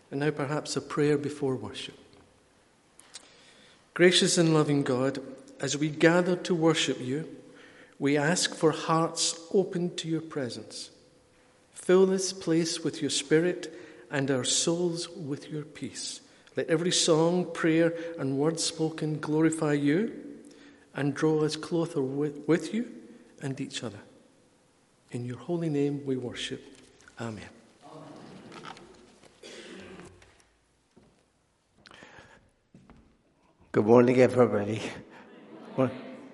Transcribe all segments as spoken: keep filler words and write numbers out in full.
And now perhaps a prayer before worship. Gracious and loving God, as we gather to worship you, we ask for hearts open to your presence. Fill this place with your Spirit and our souls with your peace. Let every song, prayer, and word spoken glorify you and draw us closer with, with you and each other. In your holy name we worship. Amen. Good morning, everybody. Well,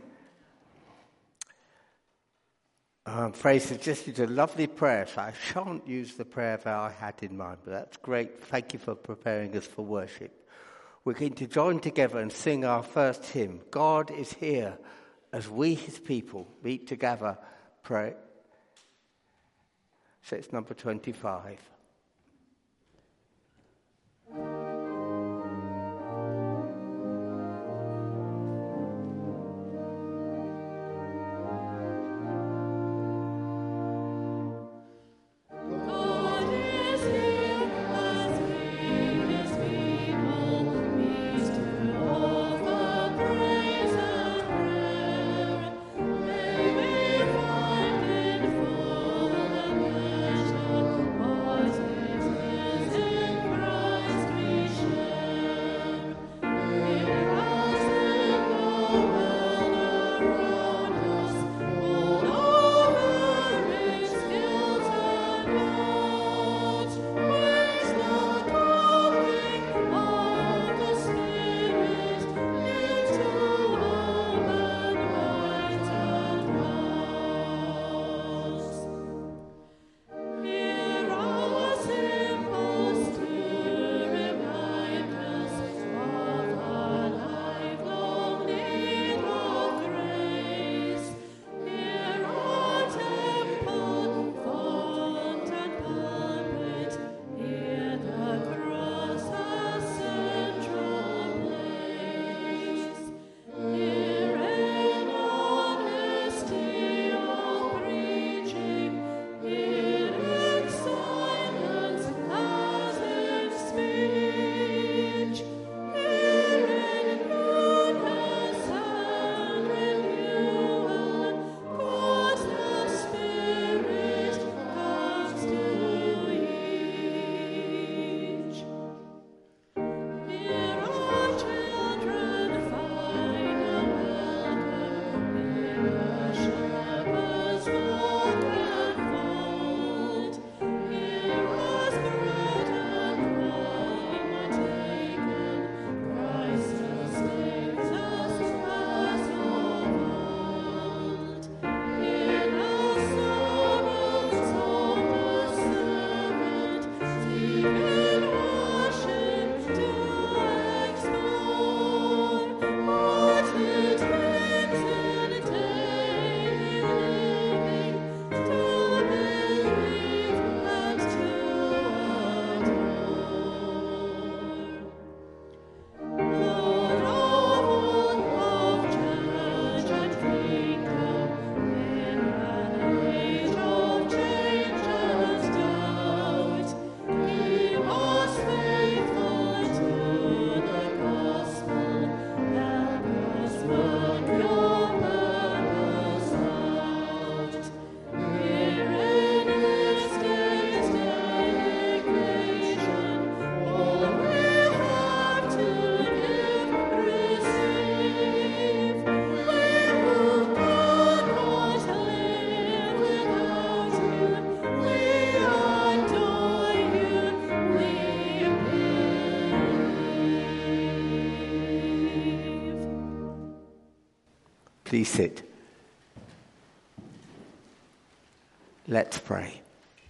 um, Fraser just did a lovely prayer, so I shan't use the prayer that I had in mind, but that's great. Thank you for preparing us for worship. We're going to join together and sing our first hymn, God is Here, as we, his people, meet together, pray. So it's number twenty-five. Please sit. Let's pray.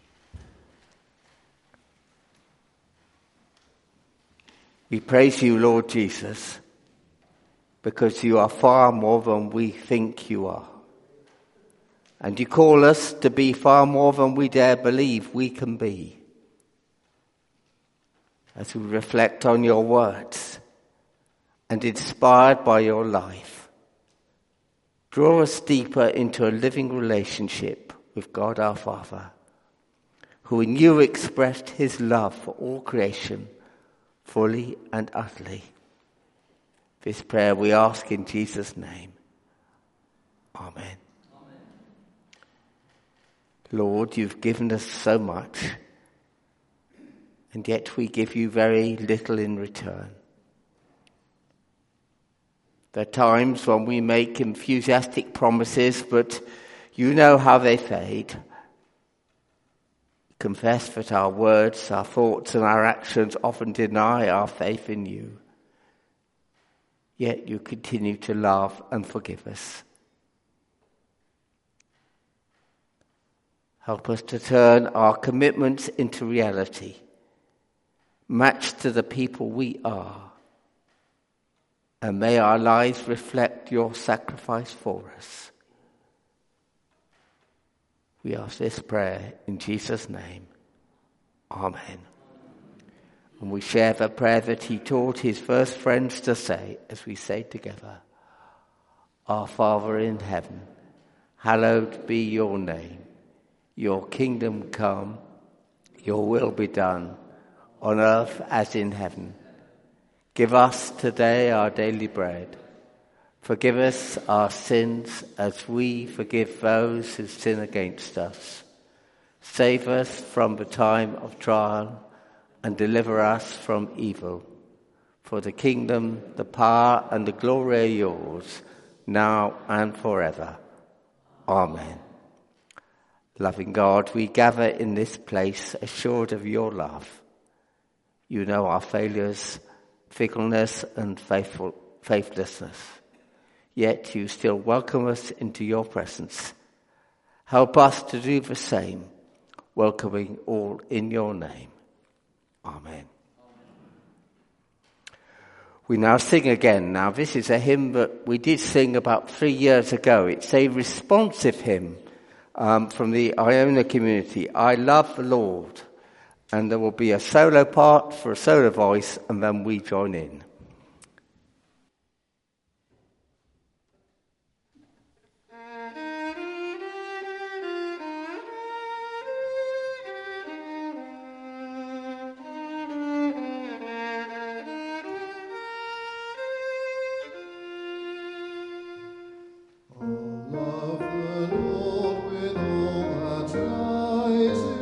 We praise you, Lord Jesus, because you are far more than we think you are. And you call us to be far more than we dare believe we can be. As we reflect on your words and inspired by your life, draw us deeper into a living relationship with God our Father, who in you expressed his love for all creation, fully and utterly. This prayer we ask in Jesus' name. Amen. Amen. Lord, you've given us so much, and yet we give you very little in return. There are times when we make enthusiastic promises, but you know how they fade. Confess that our words, our thoughts and our actions often deny our faith in you. Yet you continue to love and forgive us. Help us to turn our commitments into reality, matched to the people we are. And may our lives reflect your sacrifice for us. We ask this prayer in Jesus' name. Amen. And we share the prayer that he taught his first friends to say as we say together, Our Father in heaven, hallowed be your name. Your kingdom come, your will be done, on earth as in heaven. Give us today our daily bread. Forgive us our sins as we forgive those who sin against us. Save us from the time of trial and deliver us from evil. For the kingdom, the power and the glory are yours, now and forever. Amen. Loving God, we gather in this place assured of your love. You know our failures, fickleness and faithful, faithlessness. Yet you still welcome us into your presence. Help us to do the same, welcoming all in your name. Amen. We now sing again. Now this is a hymn that we did sing about three years ago. It's a responsive hymn um, from the Iona community. I love the Lord. And there will be a solo part for a solo voice, and then we join in.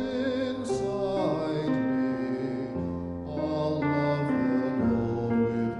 Inside me, all of the Lord with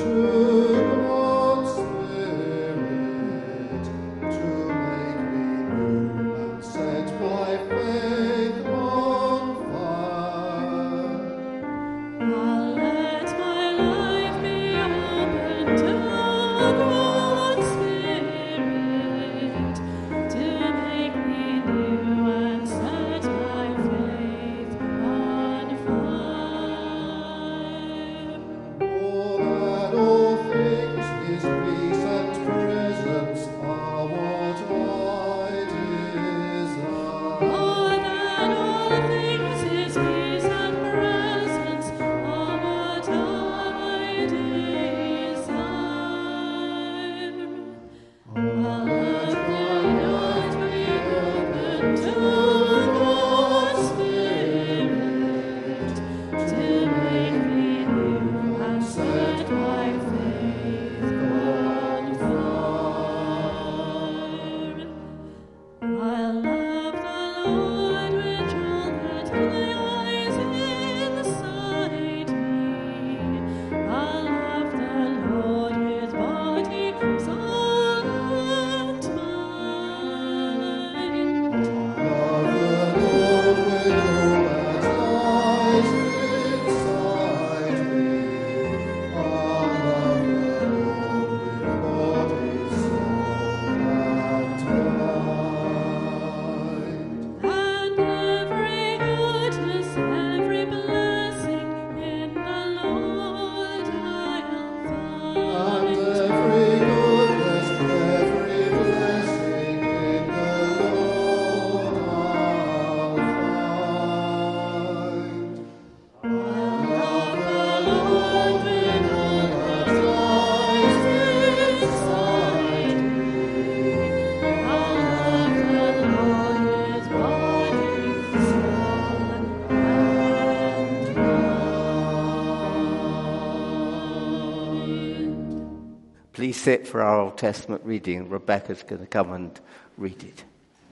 Please sit for our Old Testament reading. Rebecca's going to come and read it.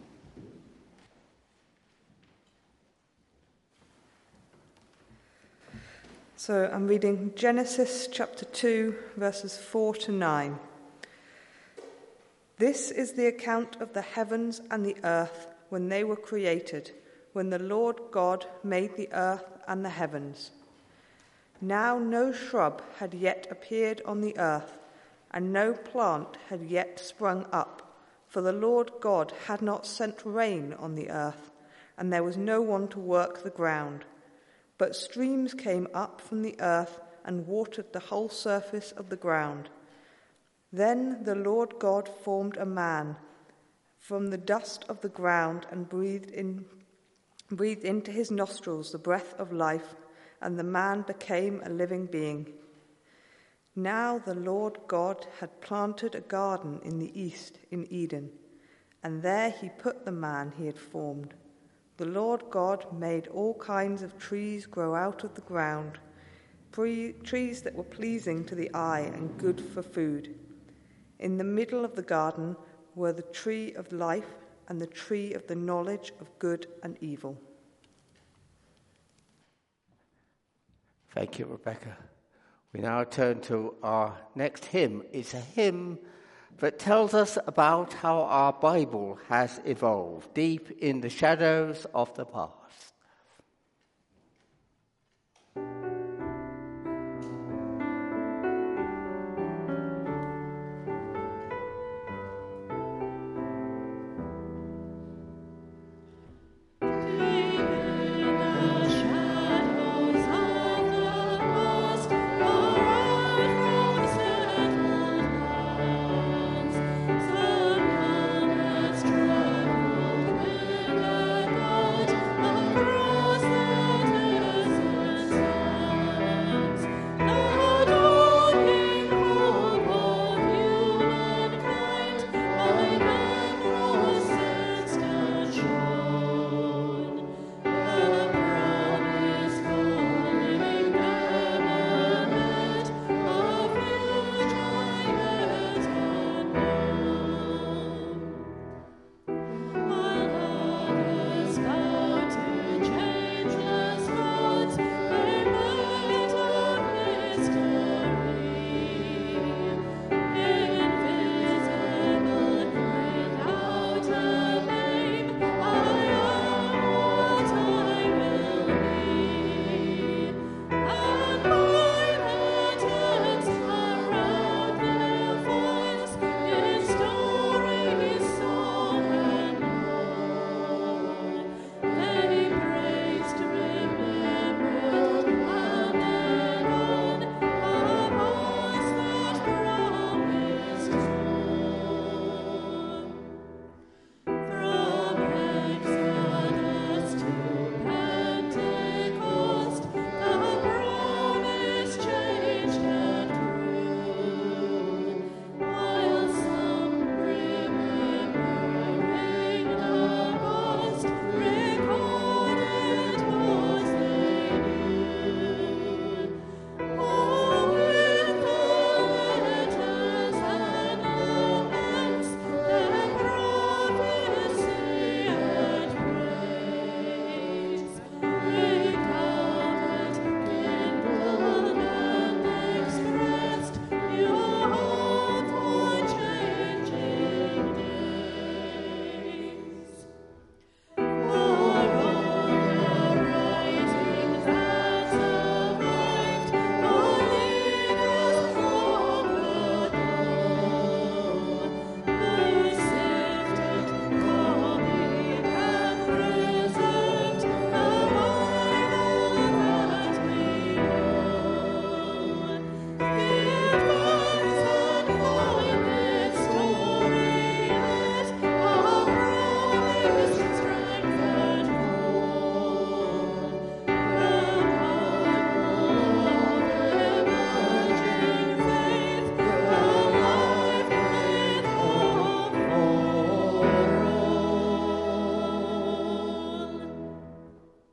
So I'm reading Genesis chapter two, verses four to nine. This is the account of the heavens and the earth when they were created, when the Lord God made the earth and the heavens. Now no shrub had yet appeared on the earth, and no plant had yet sprung up, for the Lord God had not sent rain on the earth, and there was no one to work the ground. But streams came up from the earth and watered the whole surface of the ground. Then the Lord God formed a man from the dust of the ground and breathed in, breathed into his nostrils the breath of life, and the man became a living being. Now the Lord God had planted a garden in the east, in Eden, and there he put the man he had formed. The Lord God made all kinds of trees grow out of the ground, pre- trees that were pleasing to the eye and good for food. In the middle of the garden were the tree of life and the tree of the knowledge of good and evil. Thank you, Rebecca. We now turn to our next hymn. It's a hymn that tells us about how our Bible has evolved deep in the shadows of the past. Thank you.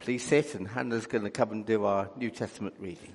please sit, and Hannah's going to come and do our New Testament reading.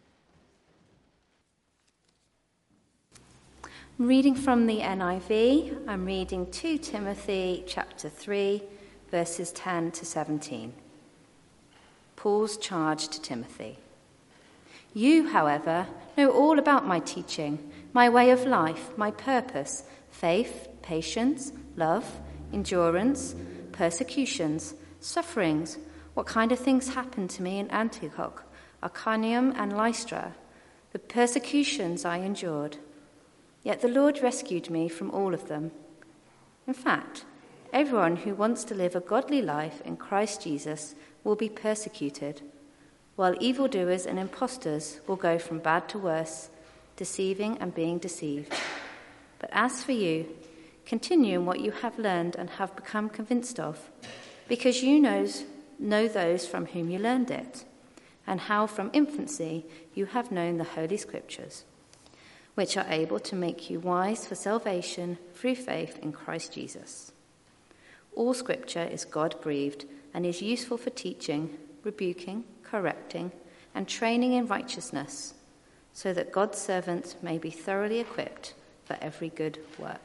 Reading from the N I V, I'm reading Second Timothy chapter three, verses ten to seventeen. Paul's charge to Timothy. You, however, know all about my teaching, my way of life, my purpose, faith, patience, love, endurance, persecutions, sufferings, what kind of things happened to me in Antioch, Iconium, and Lystra, the persecutions I endured. Yet the Lord rescued me from all of them. In fact, everyone who wants to live a godly life in Christ Jesus will be persecuted, while evildoers and impostors will go from bad to worse, deceiving and being deceived. But as for you, continue in what you have learned and have become convinced of, because you knows, know those from whom you learned it, and how from infancy you have known the Holy Scriptures, which are able to make you wise for salvation through faith in Christ Jesus. All Scripture is God-breathed and is useful for teaching, rebuking, correcting, and training in righteousness, so that God's servants may be thoroughly equipped for every good work.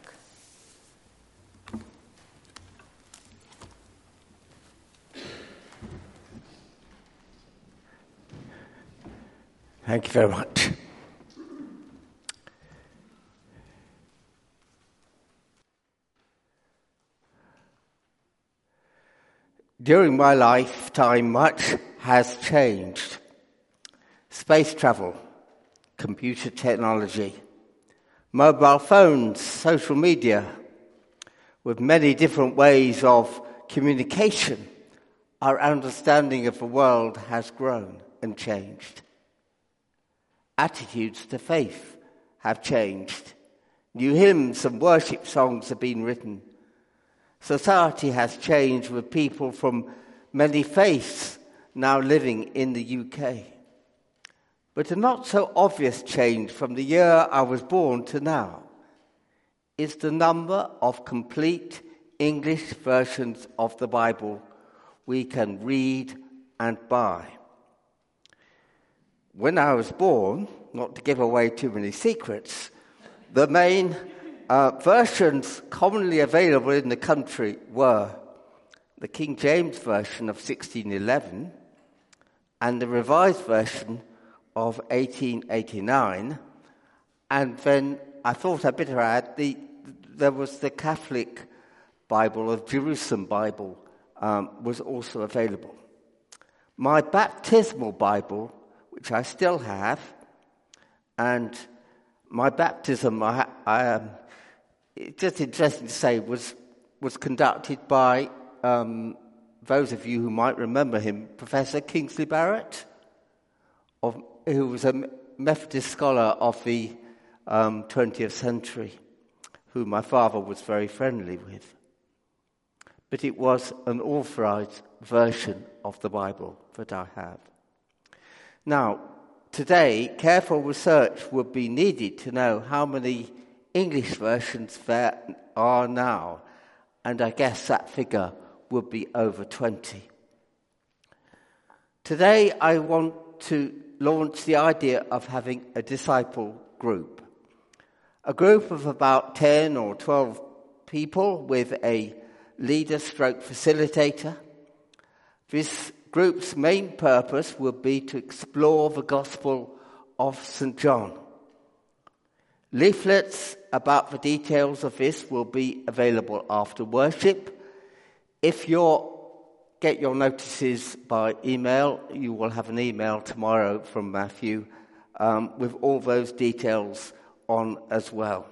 Thank you very much. During my lifetime, much has changed. Space travel, computer technology, mobile phones, social media, with many different ways of communication, our understanding of the world has grown and changed. Attitudes to faith have changed. New hymns and worship songs have been written. Society has changed, with people from many faiths now living in the U K. But a not so obvious change from the year I was born to now is the number of complete English versions of the Bible we can read and buy. When I was born, not to give away too many secrets, the main uh, versions commonly available in the country were the King James Version of sixteen eleven and the Revised Version of eighteen eighty-nine, and then I thought I'd better add the there was the Catholic Bible of Jerusalem Bible um, was also available. My baptismal Bible, which I still have, and my baptism, I, I, um, it's just interesting to say, was was conducted by um, those of you who might remember him, Professor Kingsley Barrett, of, who was a Methodist scholar of the um, twentieth century, who my father was very friendly with. But it was an authorized version of the Bible that I have. Now, today, careful research would be needed to know how many English versions there are now, and I guess that figure would be over twenty. Today, I want to launch the idea of having a disciple group. A group of about ten or twelve people with a leader stroke facilitator. This group's main purpose will be to explore the Gospel of Saint John. Leaflets about the details of this will be available after worship. If you get your notices by email, you will have an email tomorrow from Matthew um, with all those details on as well.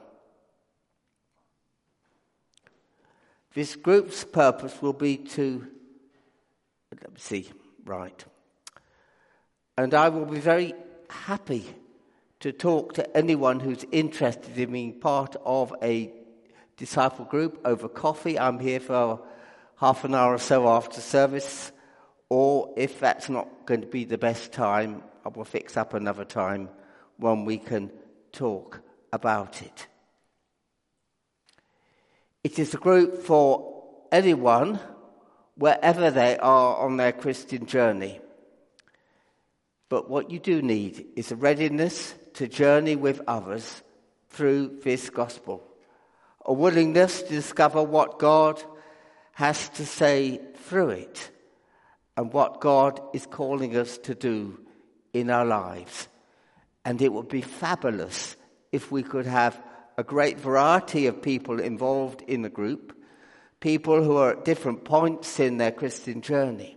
This group's purpose will be to, let me see, right. And I will be very happy to talk to anyone who's interested in being part of a disciple group over coffee. I'm here for half an hour or so after service, or if that's not going to be the best time, I will fix up another time when we can talk about it. It is a group for anyone wherever they are on their Christian journey. But what you do need is a readiness to journey with others through this gospel, a willingness to discover what God has to say through it and what God is calling us to do in our lives. And it would be fabulous if we could have a great variety of people involved in the group, people who are at different points in their Christian journey.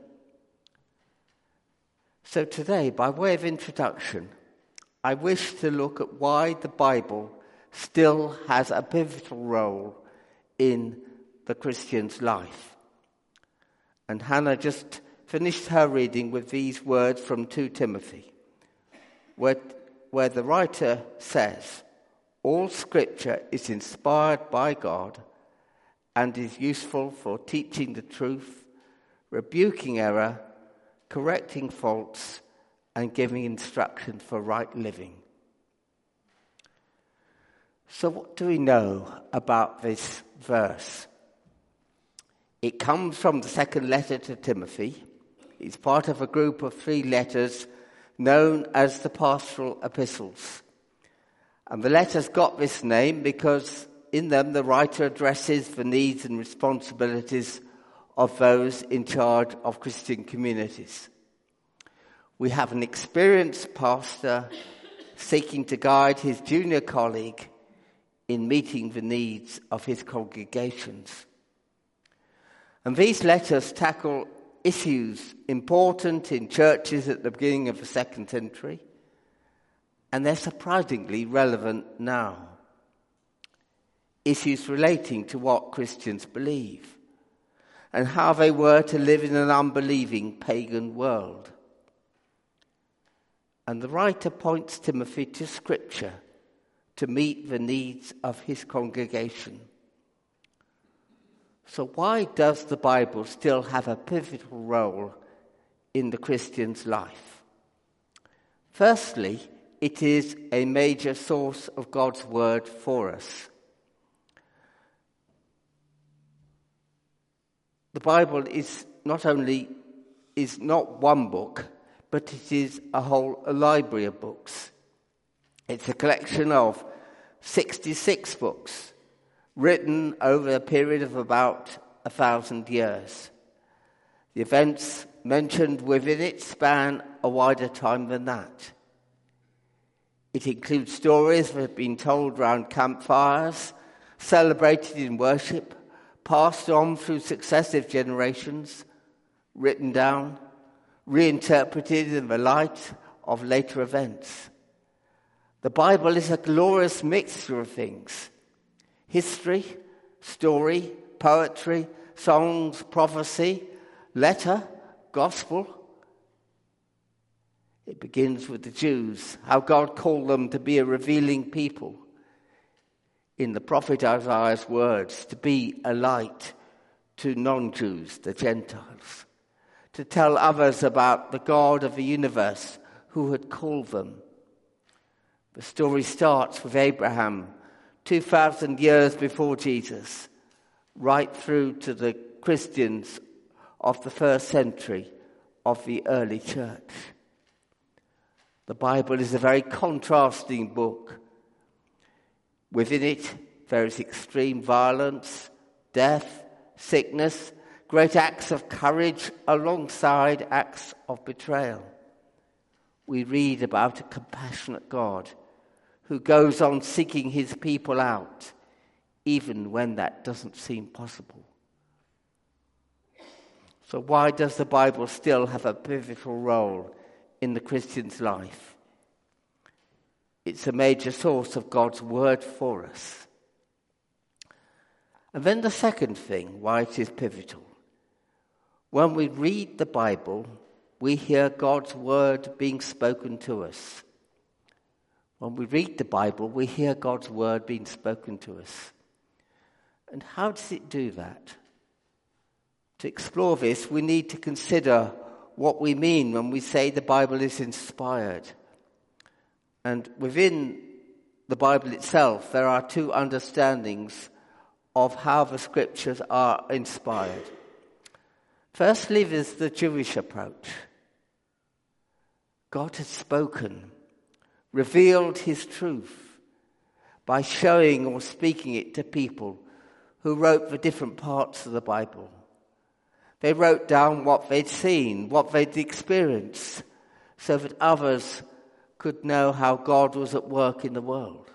So today, by way of introduction, I wish to look at why the Bible still has a pivotal role in the Christian's life. And Hannah just finished her reading with these words from Second Timothy, where, where the writer says, "All Scripture is inspired by God and is useful for teaching the truth, rebuking error, correcting faults, and giving instruction for right living." So what do we know about this verse? It comes from the second letter to Timothy. It's part of a group of three letters known as the pastoral epistles. And the letters got this name because in them the writer addresses the needs and responsibilities of those in charge of Christian communities. We have an experienced pastor seeking to guide his junior colleague in meeting the needs of his congregations. And these letters tackle issues important in churches at the beginning of the second century, and they're surprisingly relevant now. Issues relating to what Christians believe and how they were to live in an unbelieving pagan world. And the writer points Timothy to Scripture to meet the needs of his congregation. So why does the Bible still have a pivotal role in the Christian's life? Firstly, it is a major source of God's word for us. The Bible is not only is not one book, but it is a whole a library of books. It's a collection of sixty-six books written over a period of about a thousand years. The events mentioned within it span a wider time than that. It includes stories that have been told around campfires, celebrated in worship, passed on through successive generations, written down, reinterpreted in the light of later events. The Bible is a glorious mixture of things: history, story, poetry, songs, prophecy, letter, gospel. It begins with the Jews, how God called them to be a revealing people. In the prophet Isaiah's words, to be a light to non-Jews, the Gentiles. To tell others about the God of the universe who had called them. The story starts with Abraham, two thousand years before Jesus, right through to the Christians of the first century of the early church. The Bible is a very contrasting book. Within it, there is extreme violence, death, sickness, great acts of courage alongside acts of betrayal. We read about a compassionate God who goes on seeking his people out, even when that doesn't seem possible. So why does the Bible still have a pivotal role in the Christian's life? It's a major source of God's word for us. And then the second thing, why it is pivotal. When we read the Bible, we hear God's word being spoken to us. When we read the Bible, we hear God's word being spoken to us. And how does it do that? To explore this, we need to consider what we mean when we say the Bible is inspired. And within the Bible itself, there are two understandings of how the scriptures are inspired. Firstly, there's the Jewish approach. God has spoken, revealed his truth by showing or speaking it to people who wrote the different parts of the Bible. They wrote down what they'd seen, what they'd experienced, so that others could know how God was at work in the world.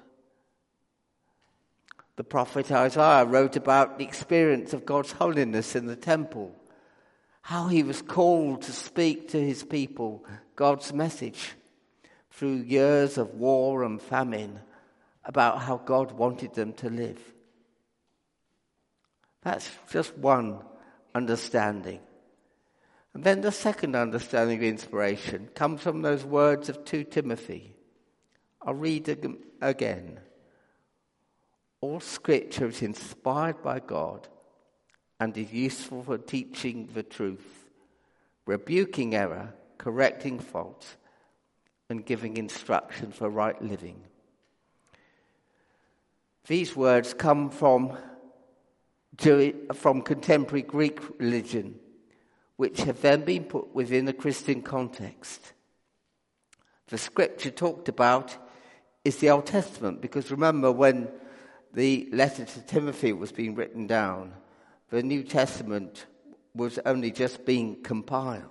The prophet Isaiah wrote about the experience of God's holiness in the temple, how he was called to speak to his people God's message through years of war and famine about how God wanted them to live. That's just one understanding. And then the second understanding of inspiration comes from those words of Second Timothy. I'll read again. All scripture is inspired by God and is useful for teaching the truth, rebuking error, correcting faults, and giving instruction for right living. These words come from, from contemporary Greek religion, which have then been put within a Christian context. The scripture talked about is the Old Testament, because remember when the letter to Timothy was being written down, the New Testament was only just being compiled.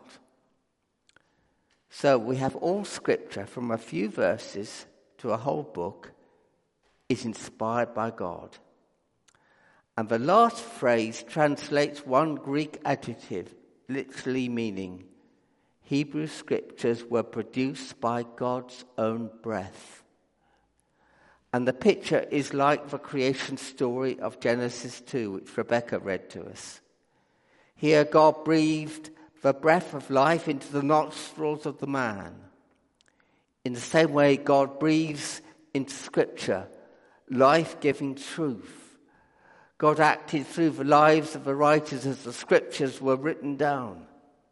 So we have all scripture from a few verses to a whole book is inspired by God. And the last phrase translates one Greek adjective, literally meaning Hebrew scriptures were produced by God's own breath. And the picture is like the creation story of Genesis two, which Rebecca read to us. Here God breathed the breath of life into the nostrils of the man. In the same way, God breathes into Scripture life-giving truth. God acted through the lives of the writers as the Scriptures were written down.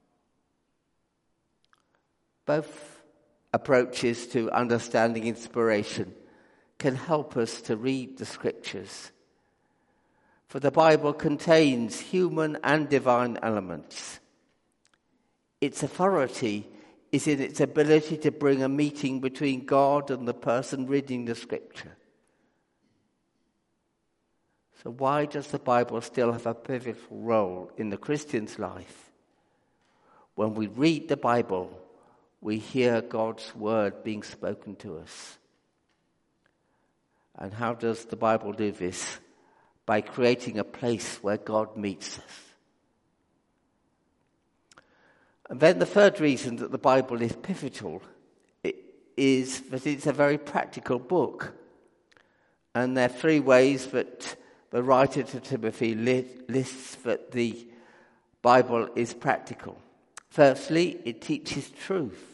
Both approaches to understanding inspiration can help us to read the Scriptures. For the Bible contains human and divine elements. Its authority is in its ability to bring a meeting between God and the person reading the Scripture. So why does the Bible still have a pivotal role in the Christian's life? When we read the Bible, we hear God's word being spoken to us. And how does the Bible do this? By creating a place where God meets us. And then the third reason that the Bible is pivotal is that it's a very practical book. And there are three ways that the writer to Timothy lists that the Bible is practical. Firstly, it teaches truth.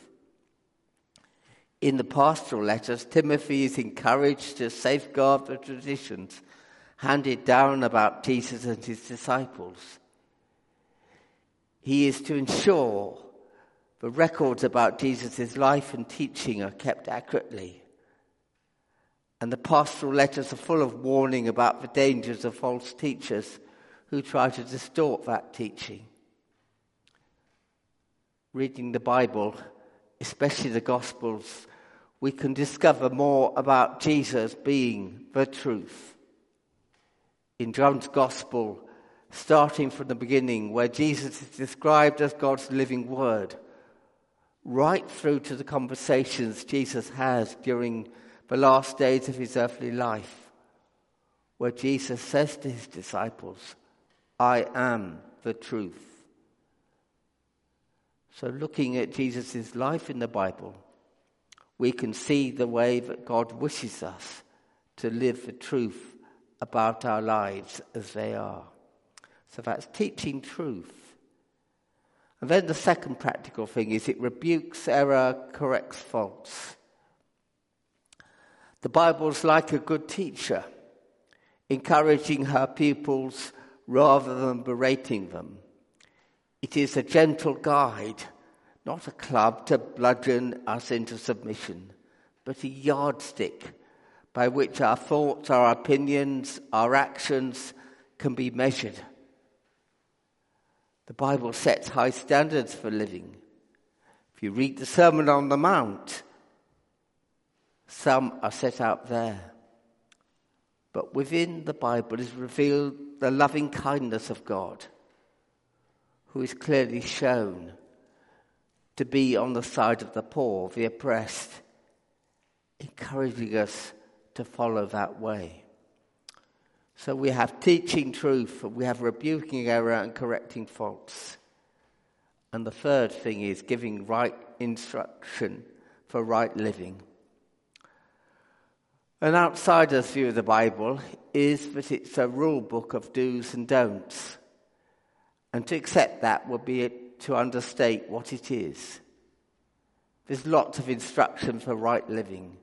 In the pastoral letters, Timothy is encouraged to safeguard the traditions handed down about Jesus and his disciples. He is to ensure the records about Jesus' life and teaching are kept accurately. And the pastoral letters are full of warning about the dangers of false teachers who try to distort that teaching. Reading the Bible, especially the Gospels, we can discover more about Jesus being the truth. In John's Gospel, starting from the beginning, where Jesus is described as God's living word, right through to the conversations Jesus has during the last days of his earthly life, where Jesus says to his disciples, I am the truth. So looking at Jesus' life in the Bible, we can see the way that God wishes us to live the truth about our lives as they are. So that's teaching truth. And then the second practical thing is it rebukes error, corrects faults. The Bible's like a good teacher, encouraging her pupils rather than berating them. It is a gentle guide, not a club to bludgeon us into submission, but a yardstick by which our thoughts, our opinions, our actions can be measured. The Bible sets high standards for living. If you read the Sermon on the Mount, some are set out there. But within the Bible is revealed the loving kindness of God, who is clearly shown to be on the side of the poor, the oppressed, encouraging us to follow that way. So we have teaching truth, and we have rebuking error and correcting faults. And the third thing is giving right instruction for right living. An outsider's view of the Bible is that it's a rule book of do's and don'ts. And to accept that would be to understate what it is. There's lots of instruction for right living.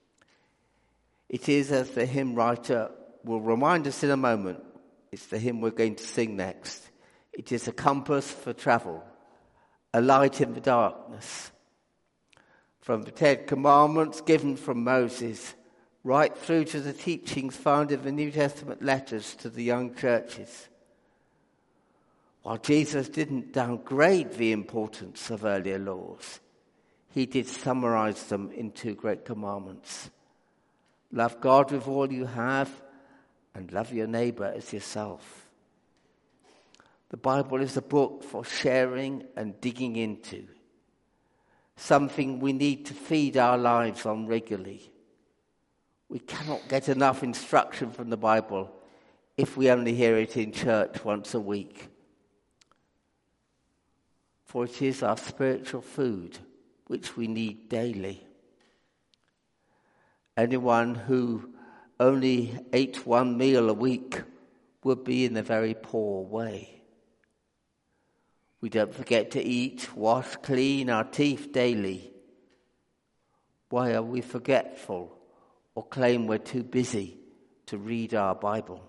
It is, as the hymn writer will remind us in a moment, it's the hymn we're going to sing next. It is a compass for travel, a light in the darkness. From the Ten Commandments given from Moses, right through to the teachings found in the New Testament letters to the young churches. While Jesus didn't downgrade the importance of earlier laws, he did summarize them in two great commandments. Love God with all you have, and love your neighbor as yourself. The Bible is a book for sharing and digging into, something we need to feed our lives on regularly. We cannot get enough instruction from the Bible if we only hear it in church once a week. For it is our spiritual food which we need daily. Anyone who only ate one meal a week would be in a very poor way. We don't forget to eat, wash, clean our teeth daily. Why are we forgetful or claim we're too busy to read our Bible?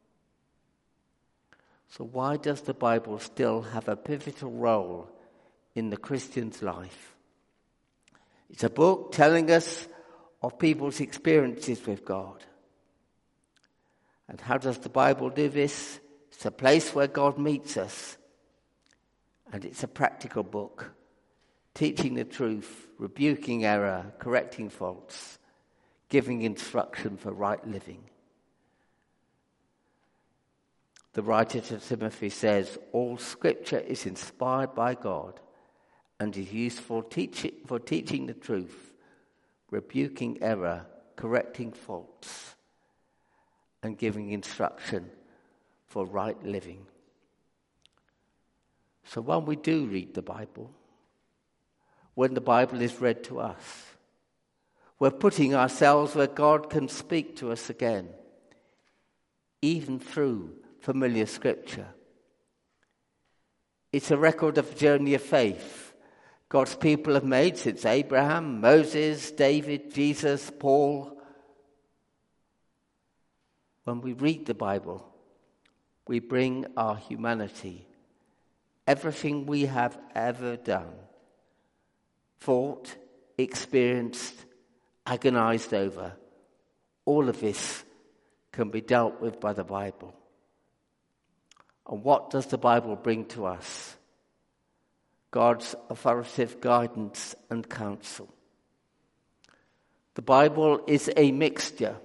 So why does the Bible still have a pivotal role in the Christian's life? It's a book telling us of people's experiences with God. And how does the Bible do this? It's a place where God meets us. And it's a practical book, teaching the truth, rebuking error, correcting faults, giving instruction for right living. The writer to Timothy says, all scripture is inspired by God and is useful teach- for teaching the truth, rebuking error, correcting faults, and giving instruction for right living. So when we do read the Bible, when the Bible is read to us, we're putting ourselves where God can speak to us again, even through familiar scripture. It's a record of the journey of faith God's people have made since Abraham, Moses, David, Jesus, Paul. When we read the Bible, we bring our humanity, everything we have ever done, thought, experienced, agonized over, all of this can be dealt with by the Bible. And what does the Bible bring to us? God's authoritative guidance and counsel. The Bible is a mixture.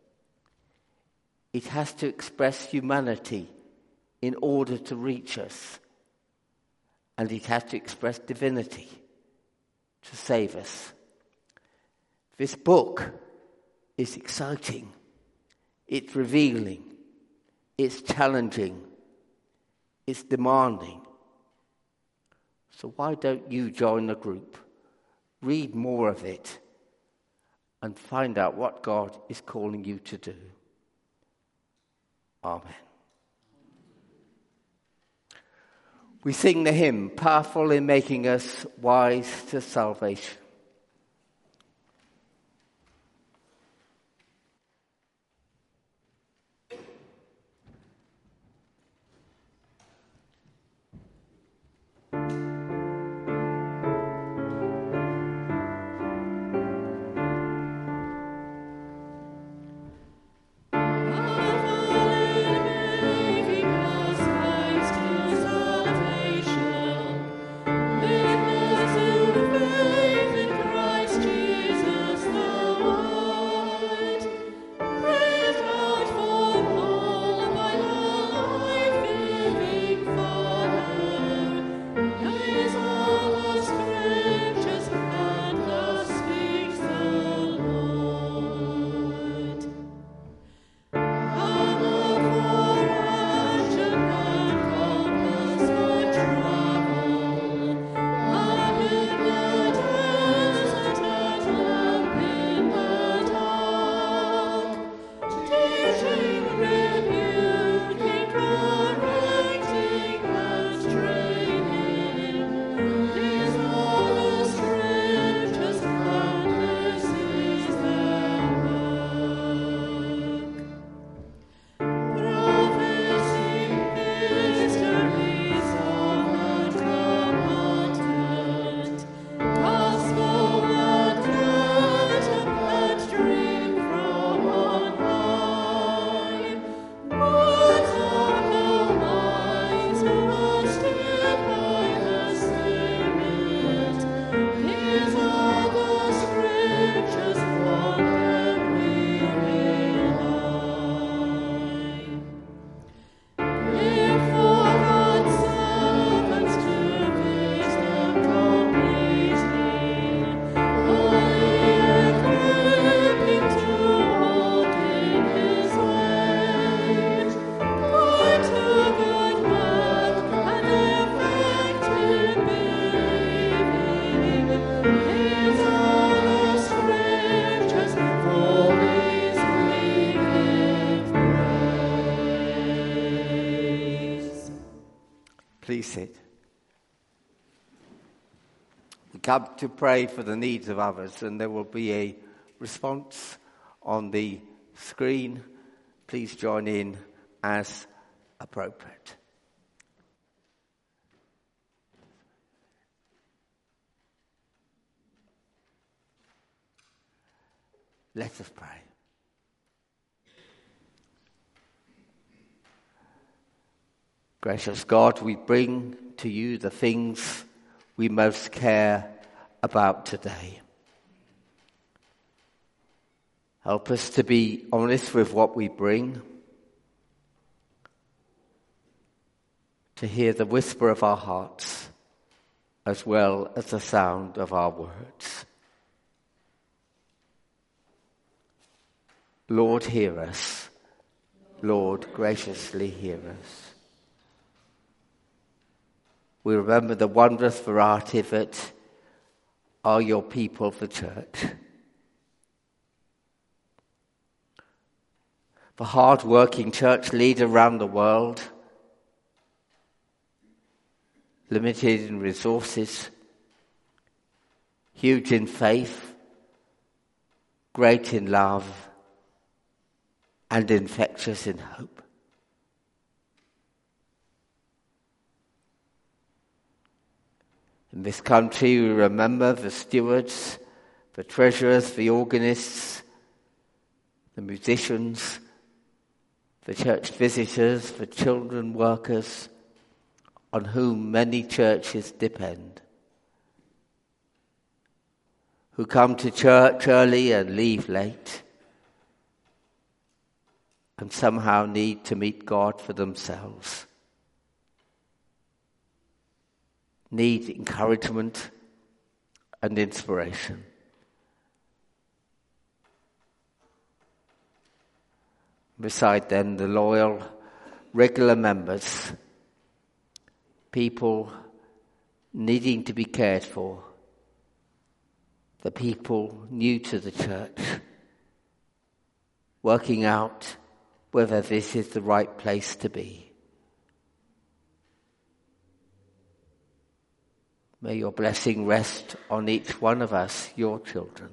It has to express humanity in order to reach us. And it has to express divinity to save us. This book is exciting. It's revealing. It's challenging. It's demanding. So why don't you join the group, read more of it, and find out what God is calling you to do? Amen. We sing the hymn, powerful in making us wise to salvation. Making us wise to salvation. sit. We come to pray for the needs of others, and there will be a response on the screen. Please join in as appropriate. Let us pray. Gracious God, we bring to you the things we most care about today. Help us to be honest with what we bring, to hear the whisper of our hearts as well as the sound of our words. Lord, hear us. Lord, graciously hear us. We remember the wondrous variety that are your people, the church. The hard-working church leader around the world, limited in resources, huge in faith, great in love, and infectious in hope. In this country, we remember the stewards, the treasurers, the organists, the musicians, the church visitors, the children workers, on whom many churches depend, who come to church early and leave late, and somehow need to meet God for themselves, need encouragement and inspiration. Beside them, the loyal, regular members, people needing to be cared for, the people new to the church, working out whether this is the right place to be. May your blessing rest on each one of us, your children.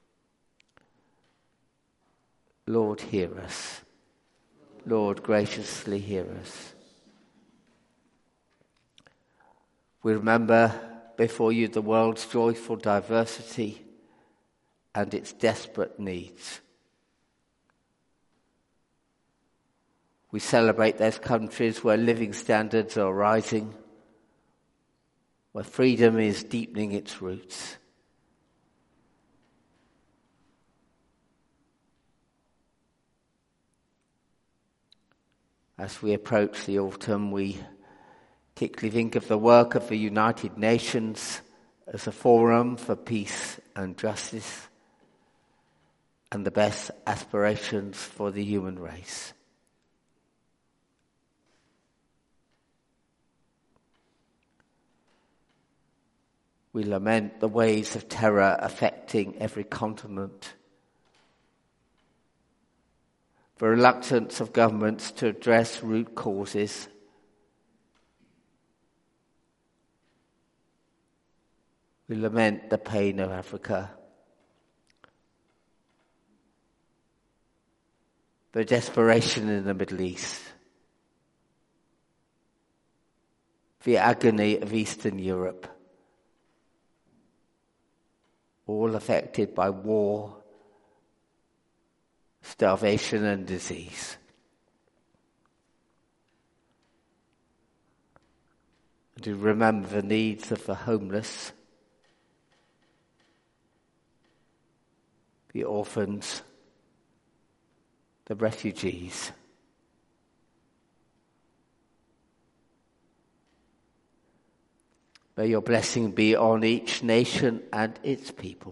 Lord, hear us. Lord, graciously hear us. We remember before you the world's joyful diversity and its desperate needs. We celebrate those countries where living standards are rising, where freedom is deepening its roots. As we approach the autumn, we particularly think of the work of the United Nations as a forum for peace and justice and the best aspirations for the human race. We lament the waves of terror affecting every continent, the reluctance of governments to address root causes, we lament the pain of Africa, the desperation in the Middle East, the agony of Eastern Europe, all affected by war, starvation and disease. And to remember the needs of the homeless, the orphans, the refugees. May your blessing be on each nation and its people.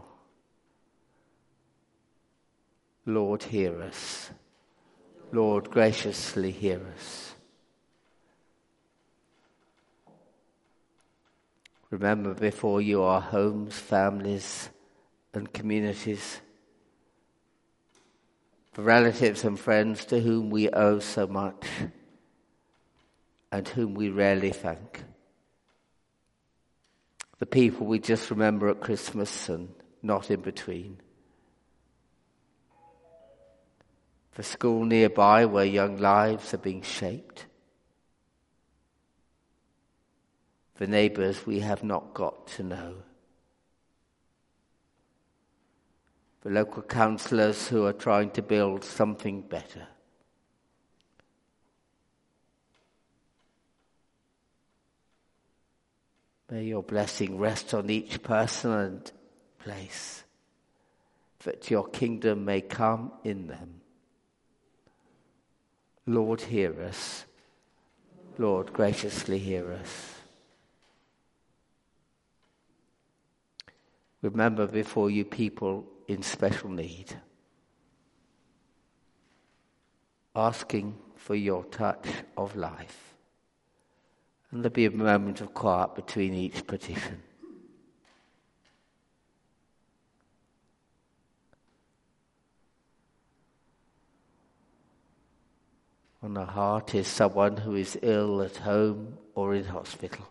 Lord, hear us. Lord, graciously hear us. Remember before you our homes, families, and communities, the relatives and friends to whom we owe so much and whom we rarely thank. The people we just remember at Christmas and not in between. The school nearby where young lives are being shaped. The neighbours we have not got to know. The local councillors who are trying to build something better. May your blessing rest on each person and place, that your kingdom may come in them. Lord, hear us. Lord, graciously hear us. Remember before you people in special need, asking for your touch of life. And there'll be a moment of quiet between each petition. On the heart is someone who is ill at home or in hospital.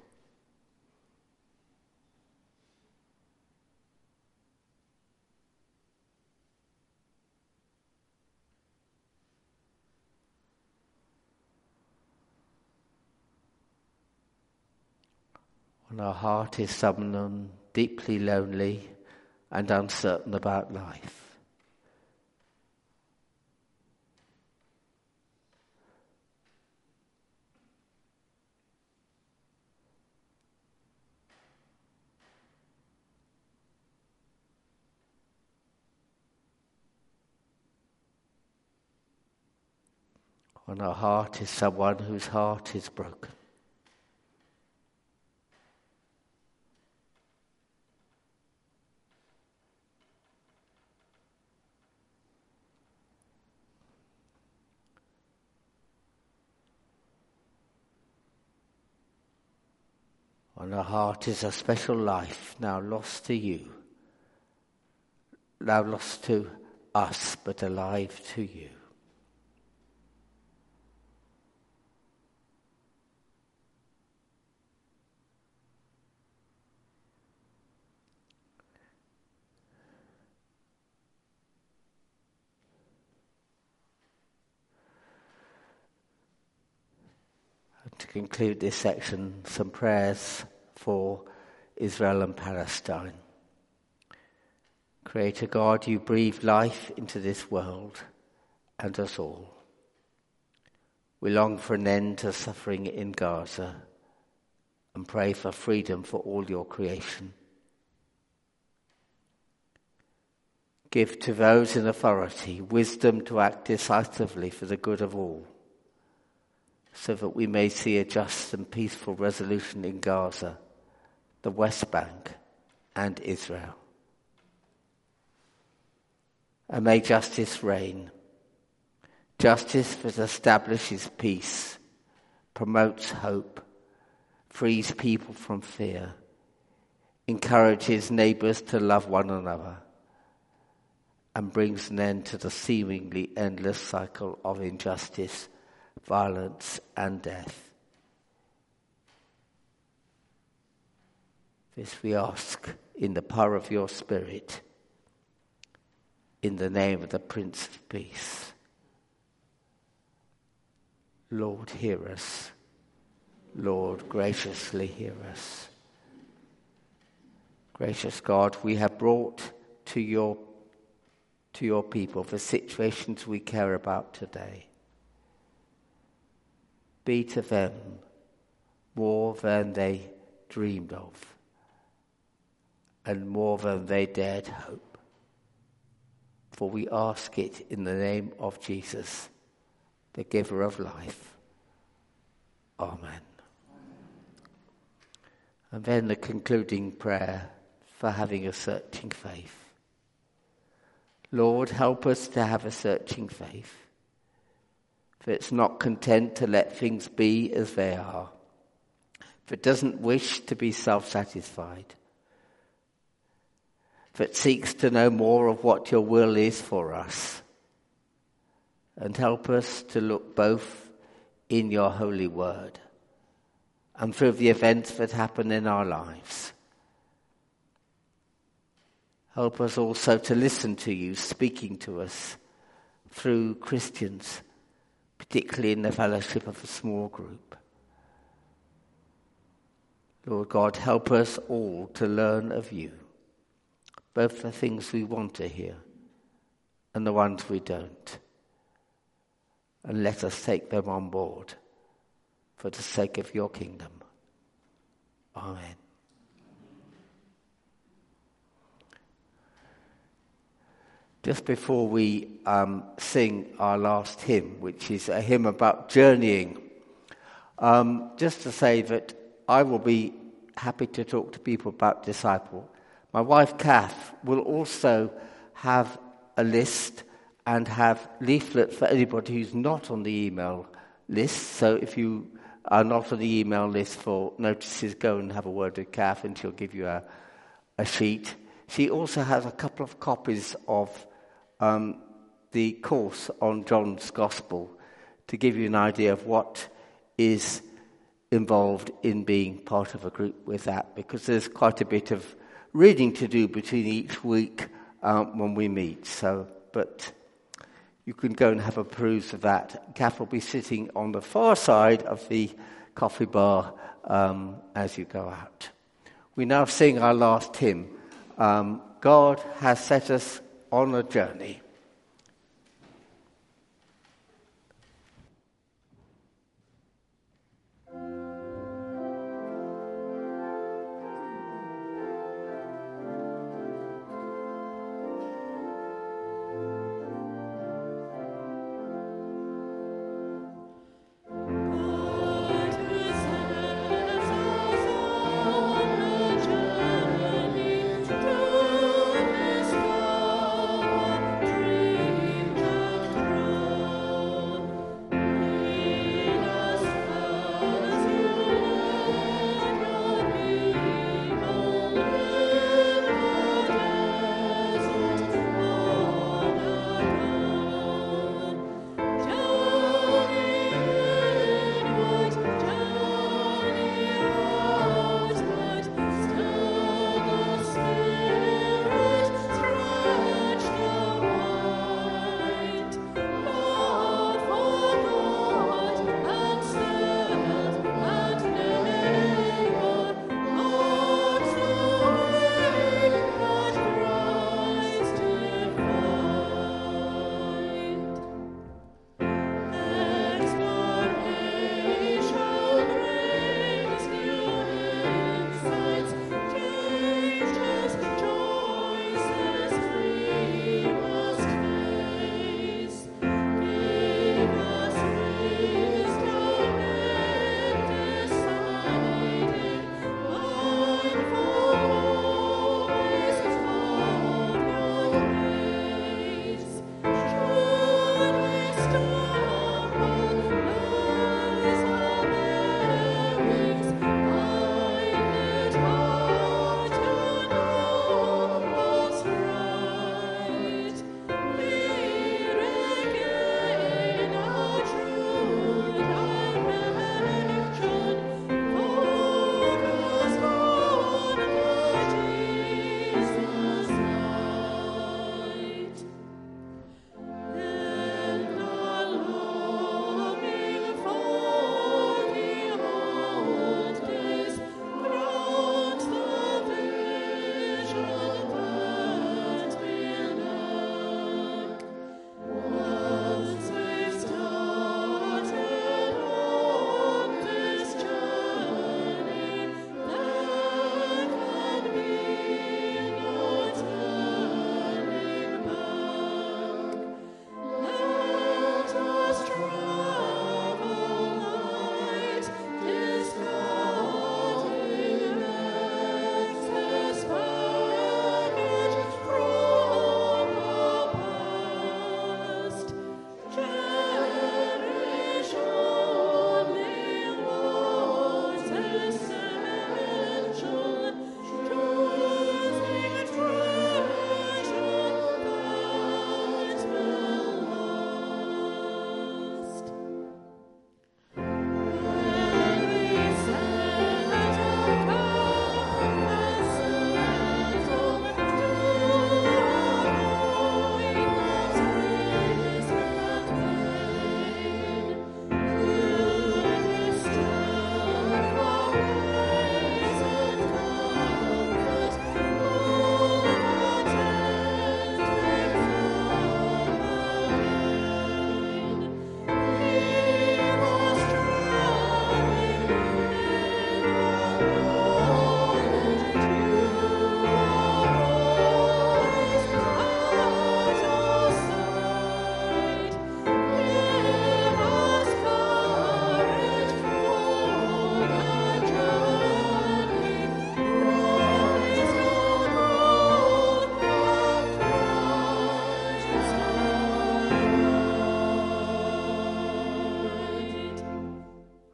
On our heart is someone deeply lonely and uncertain about life. On our heart is someone whose heart is broken. On our heart is a special life now lost to you, now lost to us, but alive to you. To conclude this section, some prayers for Israel and Palestine. Creator God, you breathe life into this world and us all. We long for an end to suffering in Gaza and pray for freedom for all your creation. Give to those in authority wisdom to act decisively for the good of all, so that we may see a just and peaceful resolution in Gaza, the West Bank, and Israel. And may justice reign. Justice that establishes peace, promotes hope, frees people from fear, encourages neighbours to love one another, and brings an end to the seemingly endless cycle of injustice, violence and death. This we ask in the power of your Spirit, in the name of the Prince of Peace. Lord, hear us. Lord, graciously hear us. Gracious God, we have brought to your, to your people the situations we care about today. Be to them more than they dreamed of and more than they dared hope. For we ask it in the name of Jesus, the giver of life. Amen. And then the concluding prayer for having a searching faith. Lord, help us to have a searching faith, that's not content to let things be as they are, that doesn't wish to be self-satisfied, that seeks to know more of what your will is for us. And help us to look both in your holy word and through the events that happen in our lives Help us also to listen to you speaking to us through Christians, particularly in the fellowship of a small group. Lord God, help us all to learn of you, both the things we want to hear and the ones we don't. And let us take them on board for the sake of your kingdom. Amen. Just before we um, sing our last hymn, which is a hymn about journeying, um, just to say that I will be happy to talk to people about disciple. My wife, Kath, will also have a list and have leaflets for anybody who's not on the email list. So if you are not on the email list for notices, go and have a word with Kath and she'll give you a, a sheet. She also has a couple of copies of um, the course on John's Gospel to give you an idea of what is involved in being part of a group with that, because there's quite a bit of reading to do between each week um, when we meet. So, but you can go and have a peruse of that. Kath will be sitting on the far side of the coffee bar um, as you go out. We now sing our last hymn. Um, God has set us on a journey. To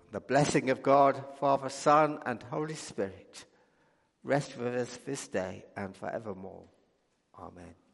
The blessing of God, Father, Son, and Holy Spirit rest with us this day and forevermore. Amen.